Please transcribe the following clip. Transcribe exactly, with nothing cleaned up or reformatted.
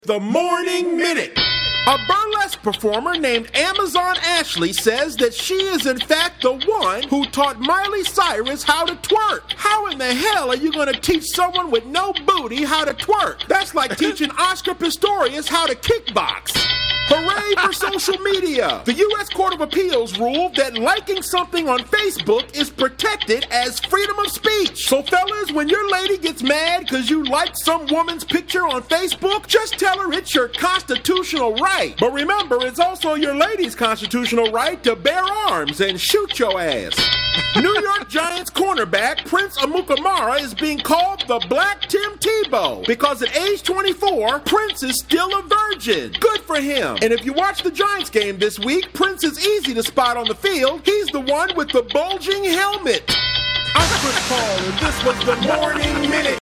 The Morning Minute. A burlesque performer named Amazon Ashley says that she is in fact the one who taught Miley Cyrus how to twerk. How in the hell are you going to teach someone with no booty how to twerk? That's like teaching Oscar Pistorius how to kickbox. Hooray for social media! The U S Court of Appeals ruled that liking something on Facebook is protected as freedom of speech. So fellas, when your lady gets mad because you liked some woman's picture on Facebook, just tell her it's your constitutional right. But remember, it's also your lady's constitutional right to bear arms and shoot your ass. New York Giants cornerback Prince Amukamara is being called the Black Tim Tebow because at age twenty-four, Prince is still a virgin. Good for him. And if you watch the Giants game this week, Prince is easy to spot on the field. He's the one with the bulging helmet. I'm Chris Paul, and this was the Morning Minute.